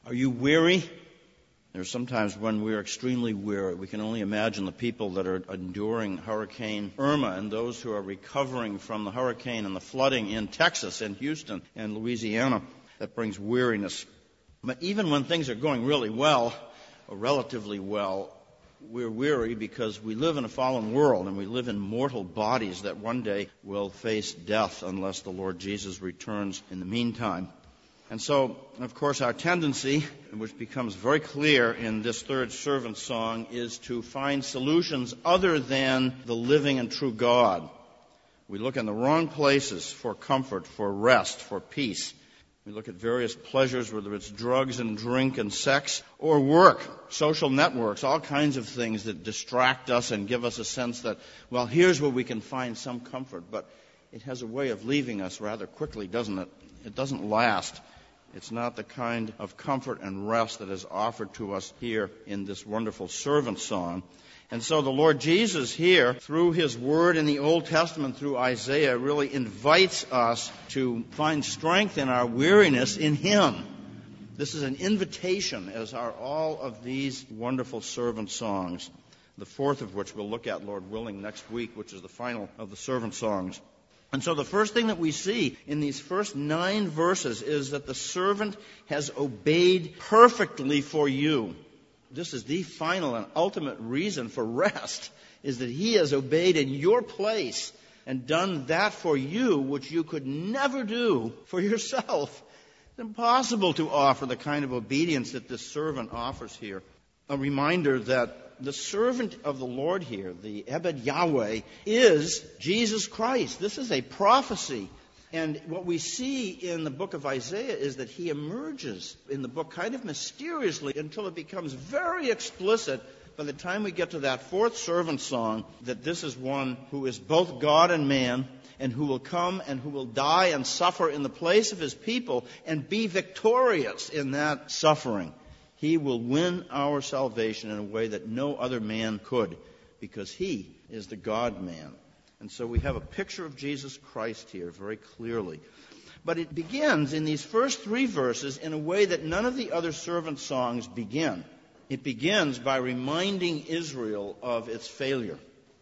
Are you weary? There's sometimes when we're extremely weary. We can only imagine the people that are enduring Hurricane Irma and those who are recovering from the hurricane and the flooding in Texas and Houston and Louisiana. That brings weariness. But even when things are going really well, or relatively well, we're weary because we live in a fallen world and we live in mortal bodies that one day will face death unless the Lord Jesus returns in the meantime. And so, of course, our tendency, which becomes very clear in this third servant song, is to find solutions other than the living and true God. We look in the wrong places for comfort, for rest, for peace. We look at various pleasures, whether it's drugs and drink and sex or work, social networks, all kinds of things that distract us and give us a sense that, well, here's where we can find some comfort. But it has a way of leaving us rather quickly, doesn't it? It doesn't last. It's not the kind of comfort and rest that is offered to us here in this wonderful servant song. And so the Lord Jesus here, through His Word in the Old Testament, through Isaiah, really invites us to find strength in our weariness in Him. This is an invitation, as are all of these wonderful servant songs, the fourth of which we'll look at, Lord willing, next week, which is the final of the servant songs. And so the first thing that we see in these first 9 verses is that the servant has obeyed perfectly for you. This is the final and ultimate reason for rest, is that he has obeyed in your place and done that for you which you could never do for yourself. It's impossible to offer the kind of obedience that this servant offers here. A reminder that the servant of the Lord here, the Ebed Yahweh, is Jesus Christ. This is a prophecy. And what we see in the book of Isaiah is that he emerges in the book kind of mysteriously until it becomes very explicit by the time we get to that fourth servant song, that this is one who is both God and man, and who will come and who will die and suffer in the place of his people and be victorious in that suffering. He will win our salvation in a way that no other man could, because he is the God-man. And so we have a picture of Jesus Christ here very clearly. But it begins in these first 3 verses in a way that none of the other servant songs begin. It begins by reminding Israel of its failure.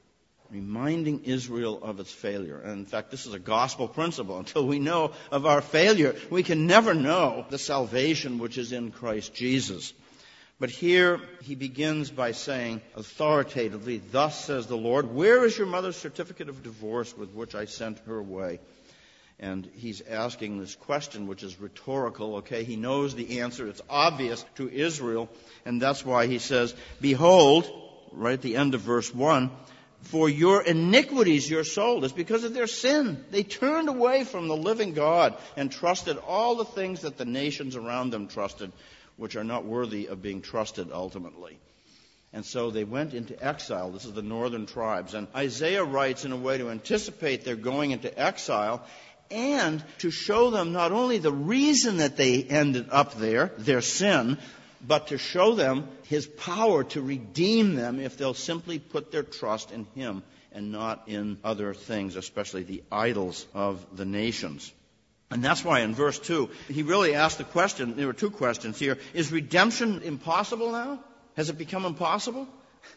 Reminding Israel of its failure. And in fact, this is a gospel principle. Until we know of our failure, we can never know the salvation which is in Christ Jesus. But here he begins by saying authoritatively, "Thus says the Lord, where is your mother's certificate of divorce with which I sent her away?" And he's asking this question, which is rhetorical. Okay, he knows the answer. It's obvious to Israel. And that's why he says, "Behold," right at the end of verse 1, "for your iniquities you're sold." It's because of their sin. They turned away from the living God and trusted all the things that the nations around them trusted, which are not worthy of being trusted ultimately. And so they went into exile. This is the northern tribes. And Isaiah writes in a way to anticipate their going into exile and to show them not only the reason that they ended up there, their sin, but to show them his power to redeem them if they'll simply put their trust in him and not in other things, especially the idols of the nations. And that's why in verse 2, he really asked the question, there were 2 questions here. Is redemption impossible now? Has it become impossible?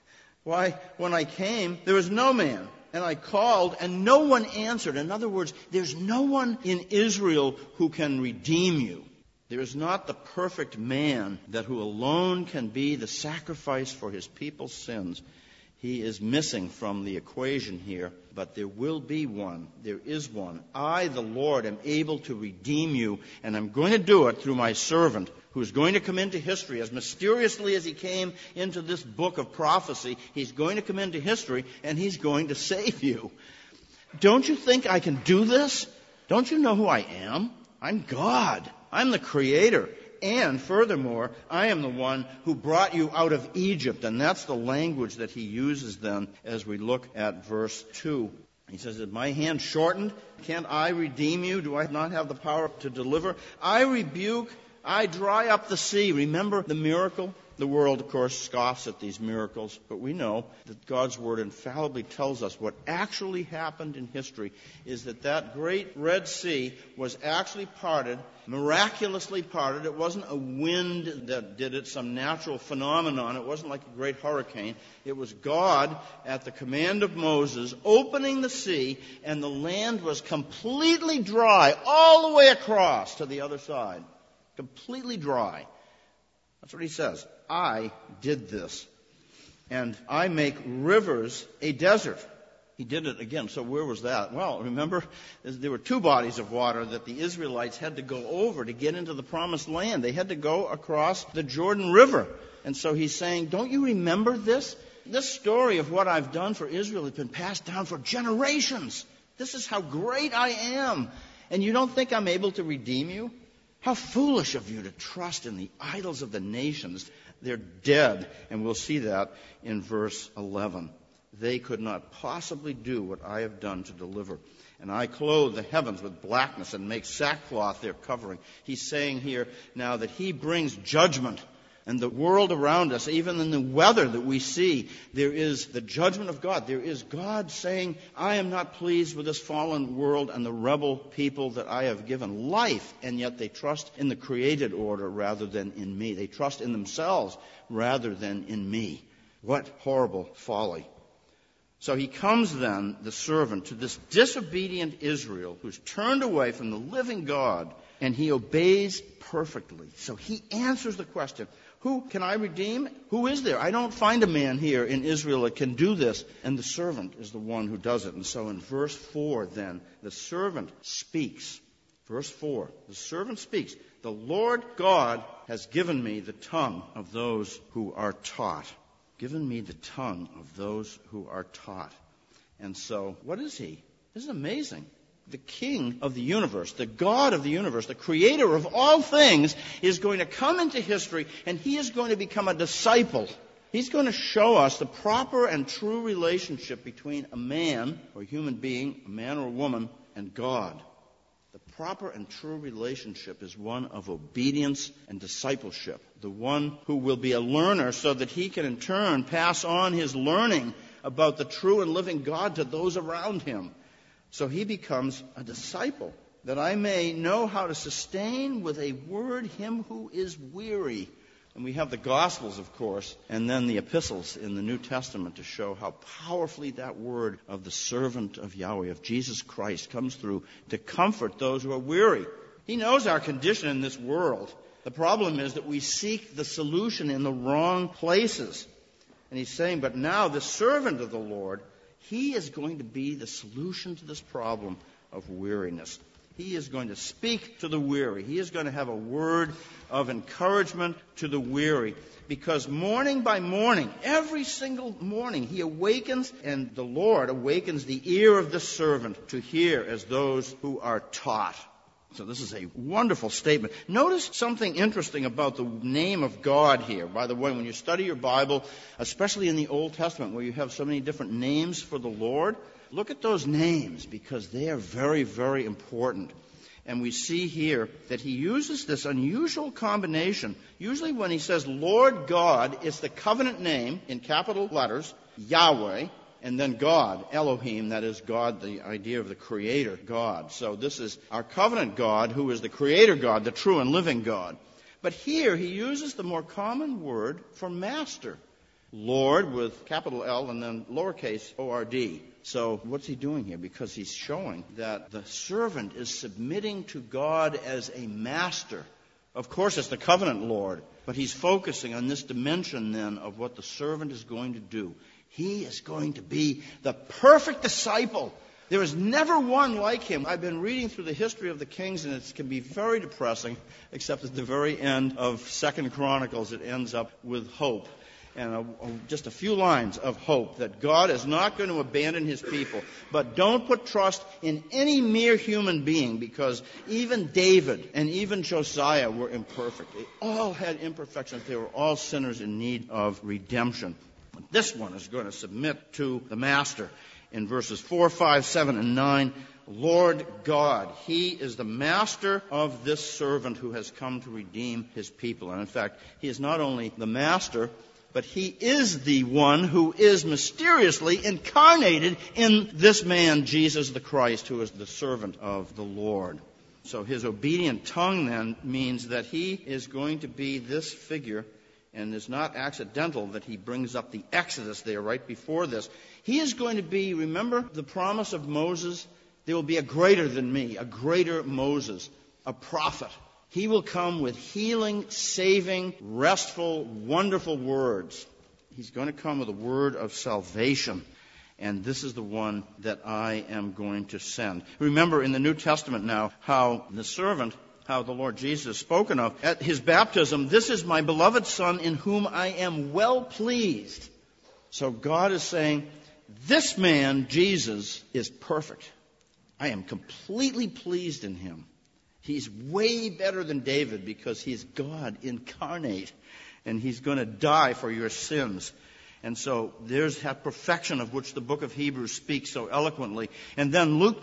Why, when I came, there was no man. And I called, and no one answered. In other words, there's no one in Israel who can redeem you. There is not the perfect man that who alone can be the sacrifice for his people's sins. He is missing from the equation here, but there will be one. There is one. I, the Lord, am able to redeem you, and I'm going to do it through my servant, who's going to come into history as mysteriously as he came into this book of prophecy. He's going to come into history, and he's going to save you. Don't you think I can do this? Don't you know who I am? I'm God. I'm the Creator. And furthermore, I am the one who brought you out of Egypt. And that's the language that he uses then as we look at verse 2. He says, "Is my hand shortened? Can't I redeem you? Do I not have the power to deliver? I rebuke, I dry up the sea." Remember the miracle The world, of course, scoffs at these miracles, but we know that God's Word infallibly tells us what actually happened in history is that great Red Sea was actually parted, miraculously parted. It wasn't a wind that did it, some natural phenomenon. It wasn't like a great hurricane. It was God, at the command of Moses, opening the sea, and the land was completely dry all the way across to the other side. Completely dry. That's what he says. I did this, and I make rivers a desert. He did it again. So where was that? Well, remember, there were two bodies of water that the Israelites had to go over to get into the promised land. They had to go across the Jordan River. And so he's saying, don't you remember this? This story of what I've done for Israel has been passed down for generations. This is how great I am. And you don't think I'm able to redeem you? How foolish of you to trust in the idols of the nations. They're dead, and we'll see that in verse 11. They could not possibly do what I have done to deliver. And I clothe the heavens with blackness and make sackcloth their covering. He's saying here now that he brings judgment. And the world around us, even in the weather that we see, there is the judgment of God. There is God saying, I am not pleased with this fallen world and the rebel people that I have given life. And yet they trust in the created order rather than in me. They trust in themselves rather than in me. What horrible folly. So he comes then, the servant, to this disobedient Israel who's turned away from the living God, and he obeys perfectly. So he answers the question, who can I redeem? Who is there? I don't find a man here in Israel that can do this. And the servant is the one who does it. And so in verse 4 then, the servant speaks. Verse 4, the servant speaks. The Lord God has given me the tongue of those who are taught. Given me the tongue of those who are taught. And so, what is he? This is amazing. The King of the universe, the God of the universe, the creator of all things, is going to come into history, and he is going to become a disciple. He's going to show us the proper and true relationship between a man or a human being, a man or a woman, and God. The proper and true relationship is one of obedience and discipleship. The one who will be a learner so that he can in turn pass on his learning about the true and living God to those around him. So he becomes a disciple, that I may know how to sustain with a word him who is weary. And we have the Gospels, of course, and then the epistles in the New Testament to show how powerfully that word of the servant of Yahweh, of Jesus Christ, comes through to comfort those who are weary. He knows our condition in this world. The problem is that we seek the solution in the wrong places. And he's saying, but now the servant of the Lord, he is going to be the solution to this problem of weariness. He is going to speak to the weary. He is going to have a word of encouragement to the weary. Because morning by morning, every single morning, he awakens, and the Lord awakens the ear of the servant to hear as those who are taught. So this is a wonderful statement. Notice something interesting about the name of God here. By the way, when you study your Bible, especially in the Old Testament where you have so many different names for the Lord, look at those names because they are very, very important. And we see here that he uses this unusual combination. Usually when he says Lord God, it's the covenant name in capital letters, Yahweh, and then God, Elohim, that is God, the idea of the Creator God. So this is our covenant God, who is the Creator God, the true and living God. But here he uses the more common word for master. Lord with capital L and then lowercase O-R-D. So what's he doing here? Because he's showing that the servant is submitting to God as a master. Of course, it's the covenant Lord, but he's focusing on this dimension then of what the servant is going to do. He is going to be the perfect disciple. There is never one like him. I've been reading through the history of the kings, and it can be very depressing, except at the very end of 2 Chronicles, it ends up with hope. And just a few lines of hope that God is not going to abandon his people. But don't put trust in any mere human being, because even David and even Josiah were imperfect. They all had imperfections. They were all sinners in need of redemption. This one is going to submit to the master. in verses 4, 5, 7, and 9, Lord God, He is the master of this servant who has come to redeem His people. And in fact, He is not only the master, but He is the one who is mysteriously incarnated in this man, Jesus the Christ, who is the servant of the Lord. So His obedient tongue then means that He is going to be this figure, and it's not accidental that He brings up the Exodus there right before this. He is going to be, remember the promise of Moses? There will be a greater than me, a greater Moses, a prophet. He will come with healing, saving, restful, wonderful words. He's going to come with a word of salvation. And this is the one that I am going to send. Remember in the New Testament now how the servant, how the Lord Jesus is spoken of at His baptism, this is my beloved Son in whom I am well pleased. So God is saying, this man, Jesus, is perfect. I am completely pleased in Him. He's way better than David because he's God incarnate, and He's going to die for your sins. And so there's that perfection of which the book of Hebrews speaks so eloquently. And then Luke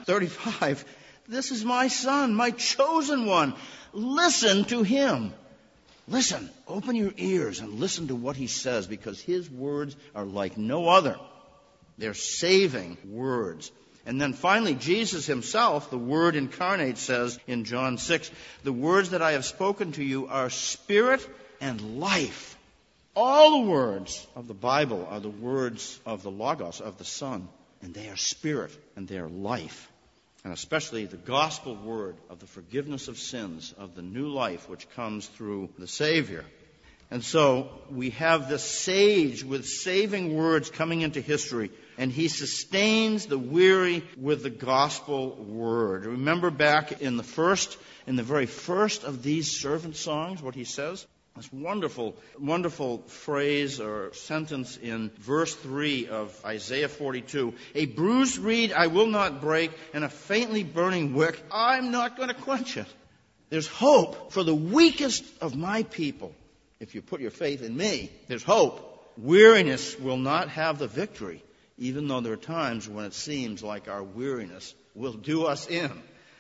9:35, this is my Son, my chosen one. Listen to Him. Listen, open your ears and listen to what He says, because His words are like no other. They're saving words. And then finally, Jesus Himself, the Word incarnate, says in John 6, the words that I have spoken to you are spirit and life. All the words of the Bible are the words of the Logos, of the Son, and they are spirit and they are life. And especially the gospel word of the forgiveness of sins, of the new life which comes through the Savior. And so we have this sage with saving words coming into history, and He sustains the weary with the gospel word. Remember back in the very first of these servant songs, what He says? This wonderful, wonderful phrase or sentence in verse 3 of Isaiah 42. A bruised reed I will not break, and a faintly burning wick I'm not going to quench it. There's hope for the weakest of my people. If you put your faith in me, there's hope. Weariness will not have the victory, even though there are times when it seems like our weariness will do us in.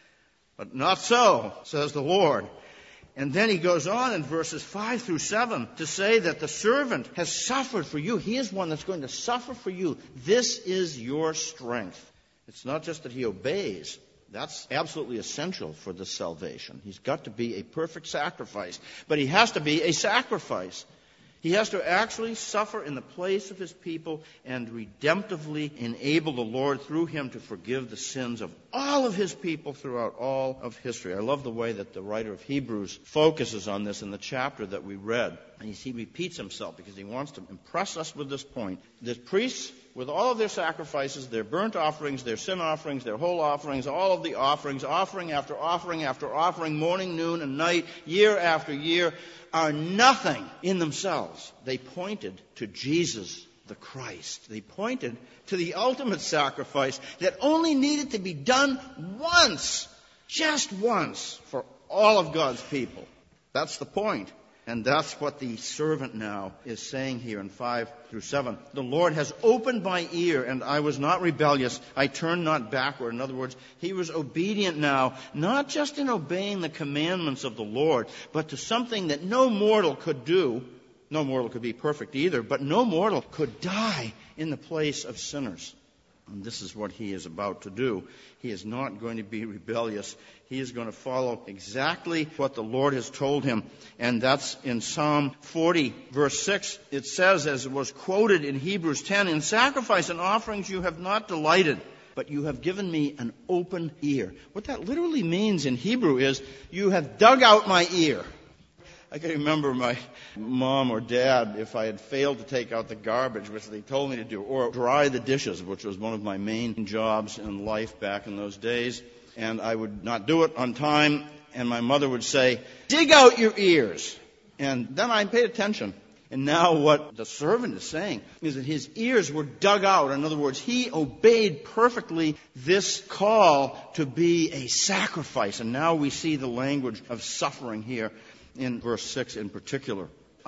But not so, says the Lord. And then He goes on in verses 5 through 7 to say that the servant has suffered for you. He is one that's going to suffer for you. This is your strength. It's not just that He obeys. That's absolutely essential for this salvation. He's got to be a perfect sacrifice. But He has to be a sacrifice. He has to actually suffer in the place of His people and redemptively enable the Lord through Him to forgive the sins of all of His people throughout all of history. I love the way that the writer of Hebrews focuses on this in the chapter that we read. And he repeats himself because he wants to impress us with this point. The priests, with all of their sacrifices, their burnt offerings, their sin offerings, their whole offerings, all of the offerings, offering after offering after offering, morning, noon, and night, year after year, are nothing in themselves. They pointed to Jesus the Christ. They pointed to the ultimate sacrifice that only needed to be done once, just once, for all of God's people. That's the point. And that's what the servant now is saying here in 5 through 7. The Lord has opened my ear, and I was not rebellious. I turned not backward. In other words, he was obedient now, not just in obeying the commandments of the Lord, but to something that no mortal could do. No mortal could be perfect either, but no mortal could die in the place of sinners. And this is what he is about to do. He is not going to be rebellious. He is going to follow exactly what the Lord has told him. And that's in Psalm 40, verse 6. It says, as it was quoted in Hebrews 10, in sacrifice and offerings you have not delighted, but you have given me an open ear. What that literally means in Hebrew is, you have dug out my ear. I can remember my mom or dad, if I had failed to take out the garbage, which they told me to do, or dry the dishes, which was one of my main jobs in life back in those days, and I would not do it on time, and my mother would say, dig out your ears. And then I paid attention. And now what the servant is saying is that his ears were dug out. In other words, he obeyed perfectly this call to be a sacrifice. And now we see the language of suffering here in verse 6 in particular.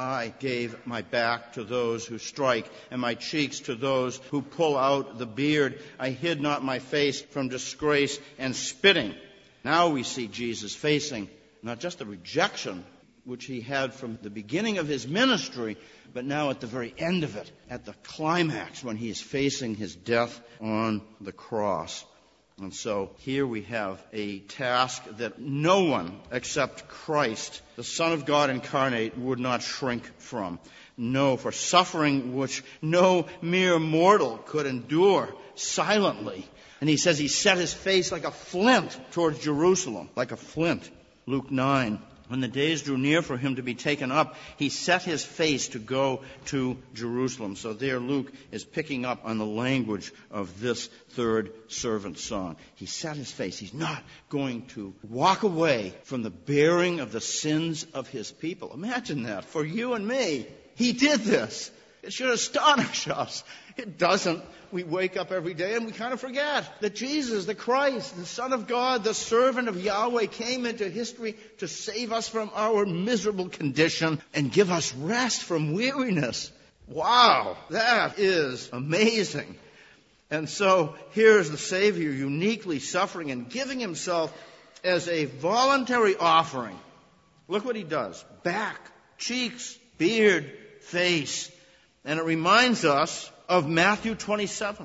I gave my back to those who strike, and my cheeks to those who pull out the beard. I hid not my face from disgrace and spitting. Now we see Jesus facing not just the rejection which he had from the beginning of his ministry, but now at the very end of it, at the climax when he is facing his death on the cross. And so here we have a task that no one except Christ, the Son of God incarnate, would not shrink from. No, for suffering which no mere mortal could endure silently. And he says he set his face like a flint towards Jerusalem, like a flint. Luke 9. When the days drew near for him to be taken up, he set his face to go to Jerusalem. So there Luke is picking up on the language of this third servant song. He set his face. He's not going to walk away from the bearing of the sins of his people. Imagine that. For you and me, he did this. It should astonish us. It doesn't. We wake up every day and we kind of forget that Jesus, the Christ, the Son of God, the servant of Yahweh, came into history to save us from our miserable condition and give us rest from weariness. Wow, that is amazing. And so here's the Savior uniquely suffering and giving himself as a voluntary offering. Look what he does. Back, cheeks, beard, face. And it reminds us of Matthew 27.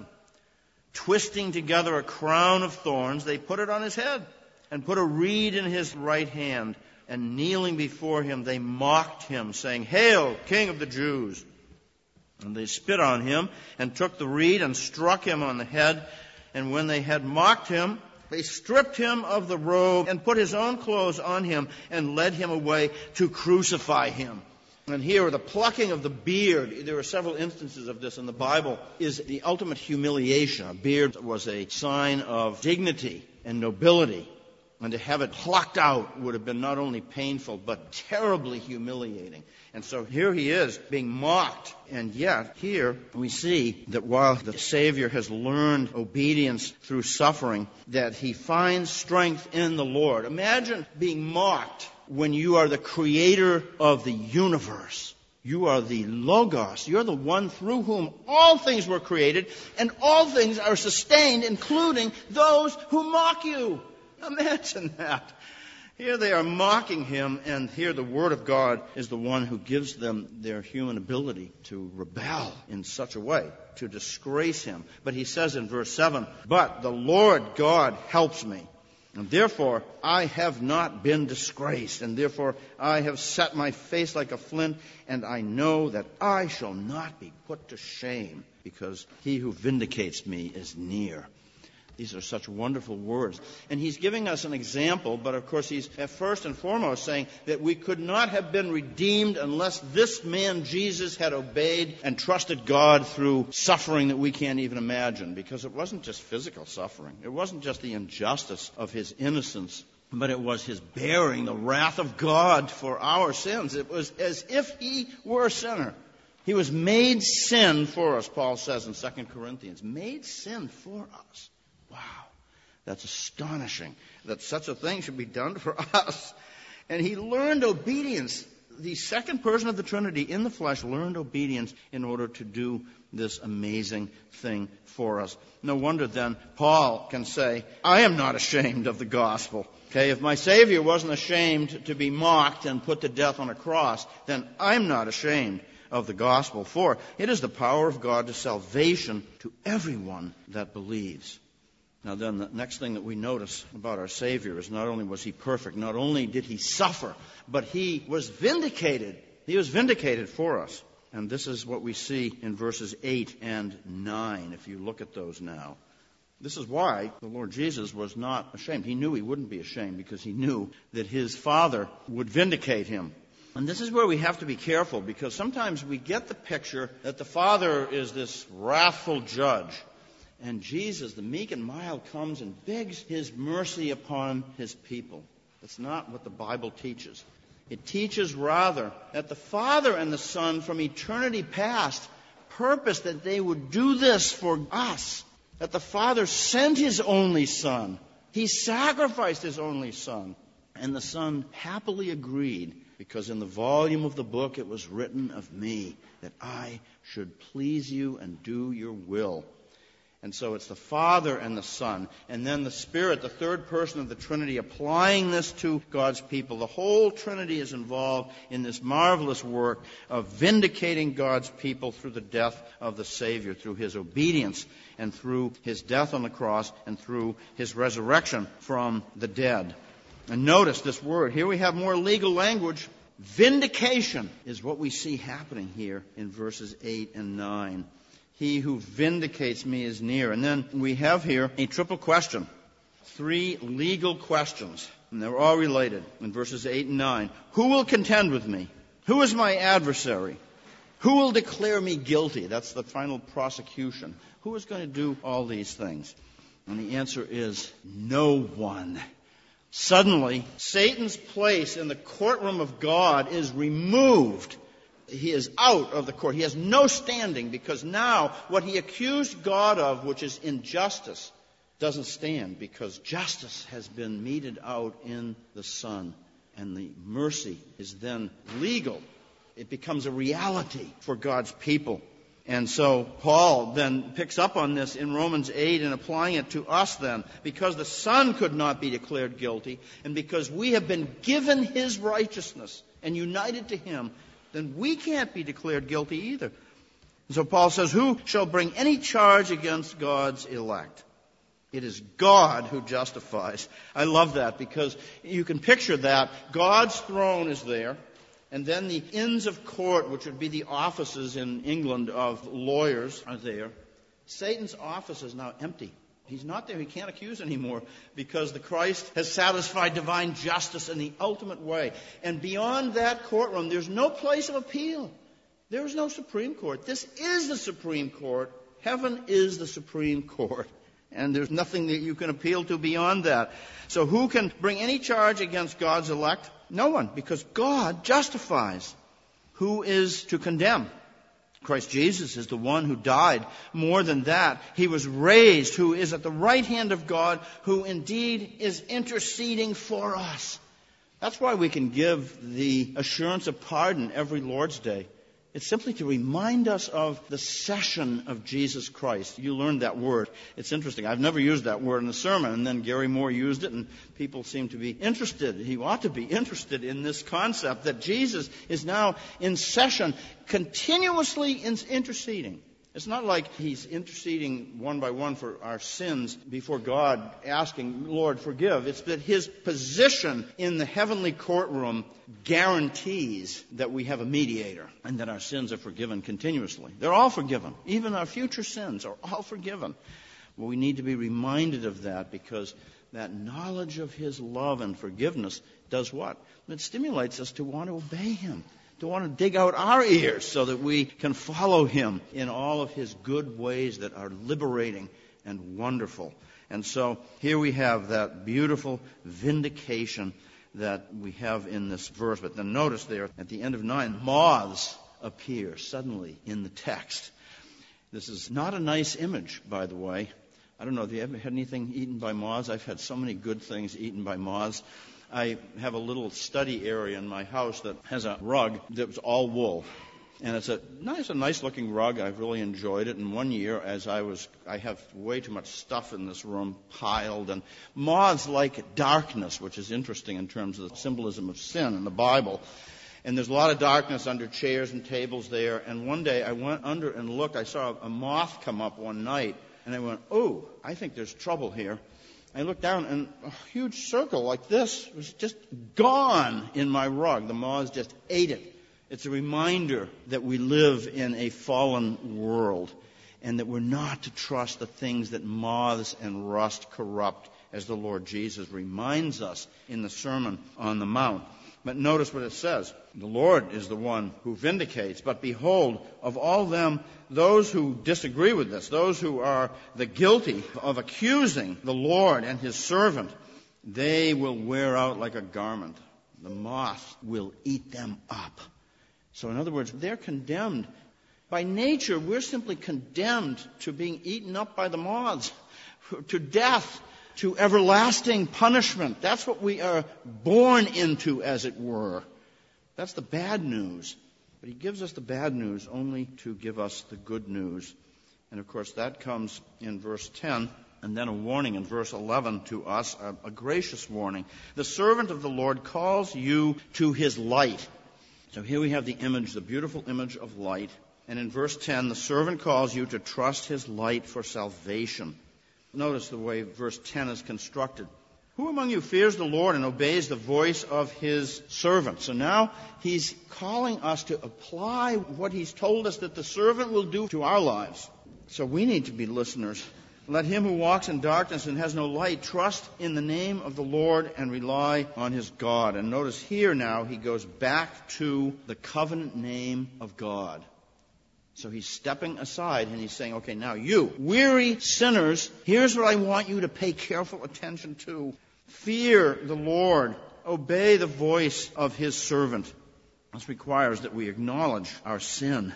Twisting together a crown of thorns, they put it on his head and put a reed in his right hand. And kneeling before him, they mocked him, saying, "Hail, King of the Jews!" And they spit on him and took the reed and struck him on the head. And when they had mocked him, they stripped him of the robe and put his own clothes on him and led him away to crucify him. And here, the plucking of the beard, there are several instances of this in the Bible, is the ultimate humiliation. A beard was a sign of dignity and nobility. And to have it plucked out would have been not only painful, but terribly humiliating. And so here he is, being mocked. And yet, here we see that while the Savior has learned obedience through suffering, that he finds strength in the Lord. Imagine being mocked when you are the creator of the universe. You are the Logos. You're the one through whom all things were created, and all things are sustained, including those who mock you. Imagine that. Here they are mocking him, and here the Word of God is the one who gives them their human ability to rebel in such a way, to disgrace him. But he says in verse 7, "But the Lord God helps me. And therefore I have not been disgraced, and therefore I have set my face like a flint, and I know that I shall not be put to shame, because he who vindicates me is near." These are such wonderful words. And he's giving us an example, but of course he's at first and foremost saying that we could not have been redeemed unless this man Jesus had obeyed and trusted God through suffering that we can't even imagine. Because it wasn't just physical suffering. It wasn't just the injustice of his innocence, but it was his bearing the wrath of God for our sins. It was as if he were a sinner. He was made sin for us, Paul says in 2 Corinthians. Made sin for us. Wow, that's astonishing that such a thing should be done for us. And he learned obedience. The second person of the Trinity in the flesh learned obedience in order to do this amazing thing for us. No wonder then Paul can say, "I am not ashamed of the gospel." Okay, if my Savior wasn't ashamed to be mocked and put to death on a cross, then I'm not ashamed of the gospel, for it is the power of God to salvation to everyone that believes. Now then, the next thing that we notice about our Savior is not only was he perfect, not only did he suffer, but he was vindicated. He was vindicated for us. And this is what we see in verses 8 and 9, if you look at those now. This is why the Lord Jesus was not ashamed. He knew he wouldn't be ashamed because he knew that his Father would vindicate him. And this is where we have to be careful, because sometimes we get the picture that the Father is this wrathful judge. And Jesus, the meek and mild, comes and begs his mercy upon his people. That's not what the Bible teaches. It teaches rather that the Father and the Son from eternity past purposed that they would do this for us. That the Father sent his only Son. He sacrificed his only Son. And the Son happily agreed because in the volume of the book it was written of me, that I should please you and do your will. And so it's the Father and the Son, and then the Spirit, the third person of the Trinity, applying this to God's people. The whole Trinity is involved in this marvelous work of vindicating God's people through the death of the Savior, through his obedience, and through his death on the cross, and through his resurrection from the dead. And notice this word. Here we have more legal language. Vindication is what we see happening here in verses 8 and 9. He who vindicates me is near. And then we have here a triple question. 3 legal questions. And they're all related in verses 8 and 9. Who will contend with me? Who is my adversary? Who will declare me guilty? That's the final prosecution. Who is going to do all these things? And the answer is no one. Suddenly, Satan's place in the courtroom of God is removed. He is out of the court. He has no standing, because now what he accused God of, which is injustice, doesn't stand, because justice has been meted out in the Son, and the mercy is then legal. It becomes a reality for God's people. And so Paul then picks up on this in Romans 8 and applying it to us then. Because the Son could not be declared guilty, and because we have been given his righteousness and united to him, then we can't be declared guilty either. And so Paul says, who shall bring any charge against God's elect? It is God who justifies. I love that, because you can picture that. God's throne is there, and then the Inns of Court, which would be the offices in England of lawyers, are there. Satan's office is now empty. He's not there. He can't accuse anymore, because the Christ has satisfied divine justice in the ultimate way. And beyond that courtroom, there's no place of appeal. There is no Supreme Court. This is the Supreme Court. Heaven is the Supreme Court. And there's nothing that you can appeal to beyond that. So who can bring any charge against God's elect? No one, because God justifies. Who is to condemn? Christ Jesus is the one who died. More than that, he was raised, who is at the right hand of God, who indeed is interceding for us. That's why we can give the assurance of pardon every Lord's Day. It's simply to remind us of the session of Jesus Christ. You learned that word. It's interesting. I've never used that word in a sermon, and then Gary Moore used it, and people seem to be interested. He ought to be interested in this concept that Jesus is now in session, continuously interceding. It's not like he's interceding one by one for our sins before God, asking, Lord, forgive. It's that his position in the heavenly courtroom guarantees that we have a mediator and that our sins are forgiven continuously. They're all forgiven. Even our future sins are all forgiven. Well, we need to be reminded of that, because that knowledge of his love and forgiveness does what? It stimulates us to want to obey him, to want to dig out our ears so that we can follow him in all of his good ways that are liberating and wonderful. And so here we have that beautiful vindication that we have in this verse. But then notice there at the end of 9, moths appear suddenly in the text. This is not a nice image, by the way. I don't know, have you ever had anything eaten by moths? I've had so many good things eaten by moths. I have a little study area in my house that has a rug that's all wool. And it's a nice looking rug. I've really enjoyed it. And one year, I have way too much stuff in this room piled. And moths like darkness, which is interesting in terms of the symbolism of sin in the Bible. And there's a lot of darkness under chairs and tables there. And one day I went under and looked. I saw a moth come up one night. And I went, oh, I think there's trouble here. I looked down, and a huge circle like this was just gone in my rug. The moths just ate it. It's a reminder that we live in a fallen world, and that we're not to trust the things that moths and rust corrupt, as the Lord Jesus reminds us in the Sermon on the Mount. But notice what it says. The Lord is the one who vindicates. But behold, of all them, those who disagree with this, those who are the guilty of accusing the Lord and his servant, they will wear out like a garment. The moth will eat them up. So in other words, they're condemned. By nature, we're simply condemned to being eaten up by the moths, to death, to everlasting punishment. That's what we are born into, as it were. That's the bad news. But he gives us the bad news only to give us the good news. And of course, that comes in verse 10, and then a warning in verse 11 to us, a gracious warning. The servant of the Lord calls you to his light. So here we have the image, the beautiful image of light. And in verse 10, the servant calls you to trust his light for salvation. Notice the way verse 10 is constructed. Who among you fears the Lord and obeys the voice of his servant? So now he's calling us to apply what he's told us that the servant will do to our lives. So we need to be listeners. Let him who walks in darkness and has no light trust in the name of the Lord and rely on his God. And notice here now he goes back to the covenant name of God. So he's stepping aside and he's saying, okay, now you, weary sinners, here's what I want you to pay careful attention to. Fear the Lord. Obey the voice of his servant. This requires that we acknowledge our sin.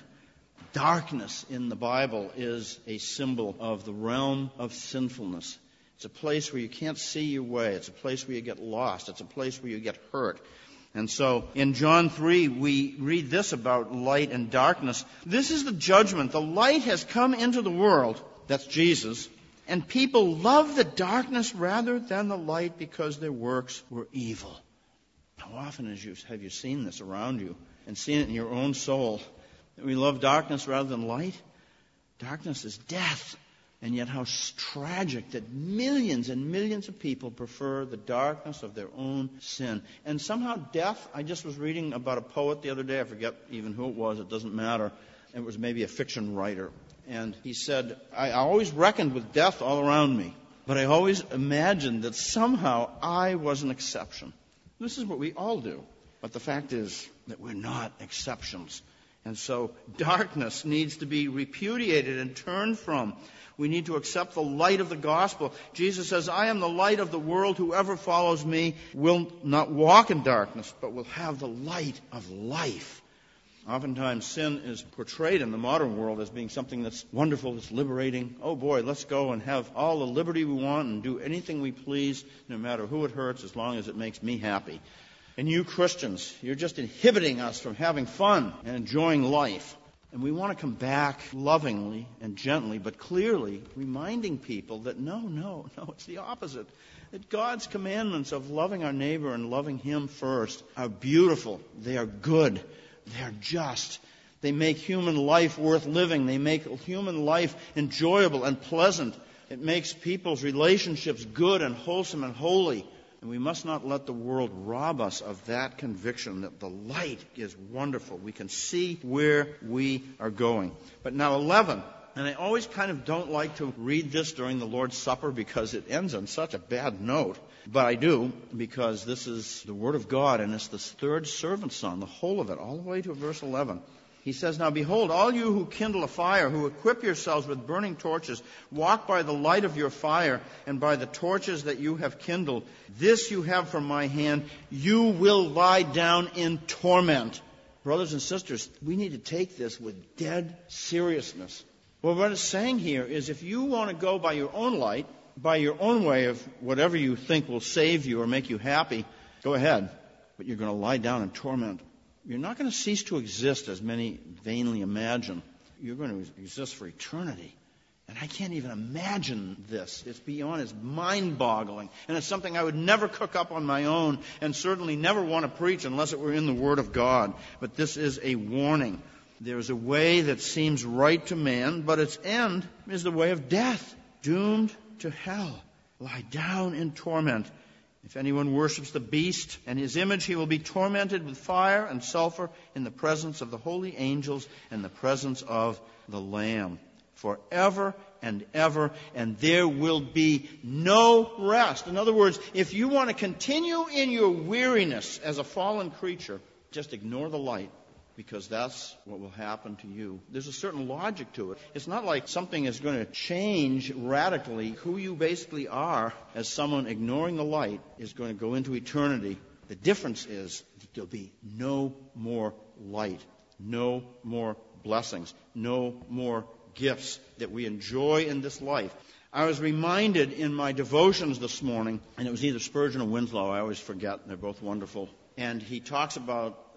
Darkness in the Bible is a symbol of the realm of sinfulness. It's a place where you can't see your way. It's a place where you get lost. It's a place where you get hurt. And so in John 3, we read this about light and darkness. This is the judgment. The light has come into the world. That's Jesus. And people love the darkness rather than the light because their works were evil. How often have you seen this around you and seen it in your own soul? That we love darkness rather than light? Darkness is death. And yet how tragic that millions and millions of people prefer the darkness of their own sin. And somehow death, I just was reading about a poet the other day, I forget even who it was, it doesn't matter. It was maybe a fiction writer. And he said, I always reckoned with death all around me, but I always imagined that somehow I was an exception. This is what we all do. But the fact is that we're not exceptions. And so darkness needs to be repudiated and turned from. We need to accept the light of the gospel. Jesus says, I am the light of the world. Whoever follows me will not walk in darkness, but will have the light of life. Oftentimes sin is portrayed in the modern world as being something that's wonderful, that's liberating. Oh boy, let's go and have all the liberty we want and do anything we please, no matter who it hurts, as long as it makes me happy. And you Christians, you're just inhibiting us from having fun and enjoying life. And we want to come back lovingly and gently, but clearly reminding people that no, it's the opposite. That God's commandments of loving our neighbor and loving him first are beautiful. They are good. They are just. They make human life worth living. They make human life enjoyable and pleasant. It makes people's relationships good and wholesome and holy. And we must not let the world rob us of that conviction that the light is wonderful. We can see where we are going. But now 11, and I always kind of don't like to read this during the Lord's Supper because it ends on such a bad note. But I do, because this is the Word of God, and it's the third servant song, the whole of it, all the way to verse 11. He says, Now behold, all you who kindle a fire, who equip yourselves with burning torches, walk by the light of your fire and by the torches that you have kindled. This you have from my hand. You will lie down in torment. Brothers and sisters, we need to take this with dead seriousness. Well, what it's saying here is if you want to go by your own light, by your own way of whatever you think will save you or make you happy, go ahead. But you're going to lie down in torment. You're not going to cease to exist, as many vainly imagine. You're going to exist for eternity. And I can't even imagine this. It's beyond, it's mind-boggling. And it's something I would never cook up on my own and certainly never want to preach unless it were in the Word of God. But this is a warning. There's a way that seems right to man, but its end is the way of death, doomed to hell. Lie down in torment. If anyone worships the beast and his image, he will be tormented with fire and sulfur in the presence of the holy angels and the presence of the Lamb forever and ever, and there will be no rest. In other words, if you want to continue in your weariness as a fallen creature, just ignore the light, because that's what will happen to you. There's a certain logic to it. It's not like something is going to change radically. Who you basically are as someone ignoring the light is going to go into eternity. The difference is that there'll be no more light, no more blessings, no more gifts that we enjoy in this life. I was reminded in my devotions this morning, and it was either Spurgeon or Winslow, I always forget, they're both wonderful. And he talks about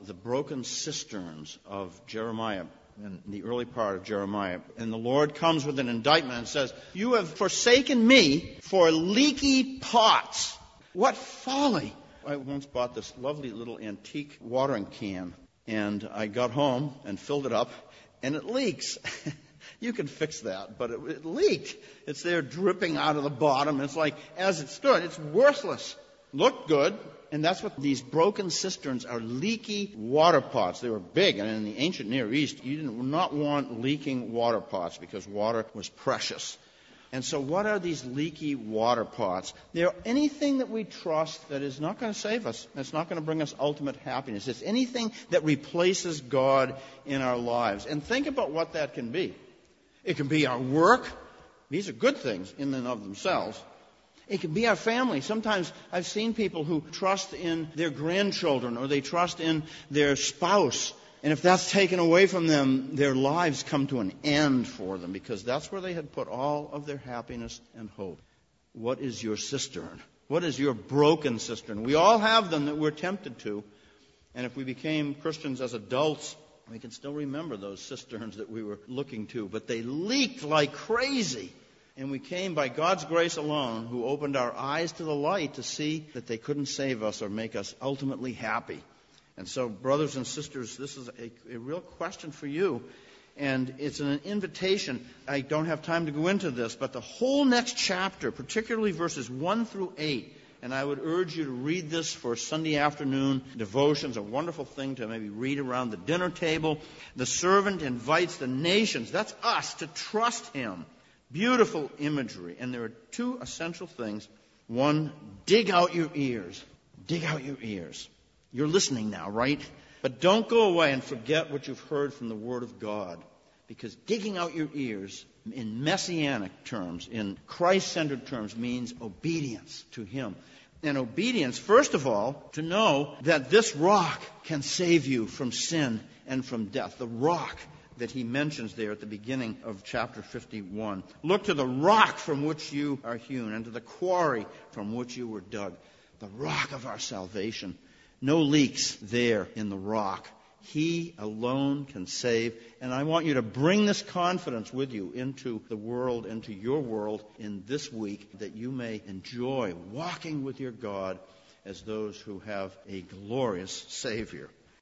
the broken cisterns of Jeremiah, in the early part of Jeremiah. And the Lord comes with an indictment and says, "You have forsaken me for leaky pots." What folly! I once bought this lovely little antique watering can, and I got home and filled it up, and it leaks. You can fix that, but it leaked. It's there dripping out of the bottom. It's like, as it stood, it's worthless. Looked good, and that's what these broken cisterns are, leaky water pots. They were big, and in the ancient Near East, you did not want leaking water pots because water was precious. And so what are these leaky water pots? They're anything that we trust that is not going to save us. It's not going to bring us ultimate happiness. It's anything that replaces God in our lives. And think about what that can be. It can be our work. These are good things in and of themselves. It can be our family. Sometimes I've seen people who trust in their grandchildren or they trust in their spouse. And if that's taken away from them, their lives come to an end for them because that's where they had put all of their happiness and hope. What is your cistern? What is your broken cistern? We all have them that we're tempted to. And if we became Christians as adults, we can still remember those cisterns that we were looking to. But they leaked like crazy. And we came by God's grace alone, who opened our eyes to the light to see that they couldn't save us or make us ultimately happy. And so, brothers and sisters, this is a real question for you. And it's an invitation. I don't have time to go into this, but the whole next chapter, particularly verses 1 through 8, and I would urge you to read this for Sunday afternoon devotions, a wonderful thing to maybe read around the dinner table. The servant invites the nations, that's us, to trust him. Beautiful imagery. And there are two essential things. One, dig out your ears. Dig out your ears. You're listening now, right? But don't go away and forget what you've heard from the Word of God. Because digging out your ears, in messianic terms, in Christ-centered terms, means obedience to Him. And obedience, first of all, to know that this rock can save you from sin and from death. The rock that he mentions there at the beginning of chapter 51. Look to the rock from which you are hewn and to the quarry from which you were dug. The rock of our salvation. No leaks there in the rock. He alone can save. And I want you to bring this confidence with you into the world, into your world in this week, that you may enjoy walking with your God as those who have a glorious Savior.